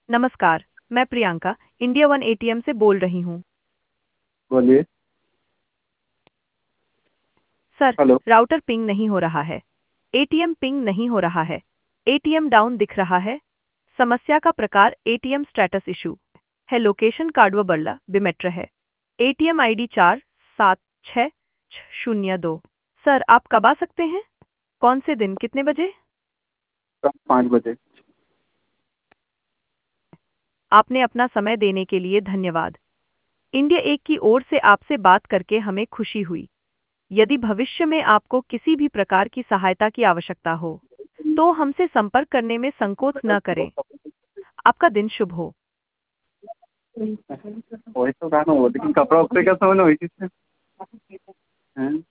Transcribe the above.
नमस्कार, मैं Priyanka, India one ATM से बोल रही हूँ। बोलिए। Sir, hello. राउटर पिंग नहीं हो रहा है। एटीएम पिंग नहीं हो रहा है। एटीएम डाउन दिख रहा है। समस्या का प्रकार एटीएम स्टेटस इशू है। लोकेशन कार्डवा बर्ला बिमेट्र है। ATM ID 476002। सर, आप कब आ सकते हैं? कौन से दिन, कितने बजे? कल 5 बजे। आपने अपना समय देने के लिए धन्यवाद। इंडिया एक की ओर से आपसे बात करके हमें खुशी हुई। यदि भविष्य में आपको किसी भी प्रकार की सहायता की आवश्यकता हो, तो हमसे संपर्क करने में संकोच न करें। आपका दिन शुभ हो। वही तो गाना हो, लेकिन कपड़ा उपड़े का समय ना वही चीज है।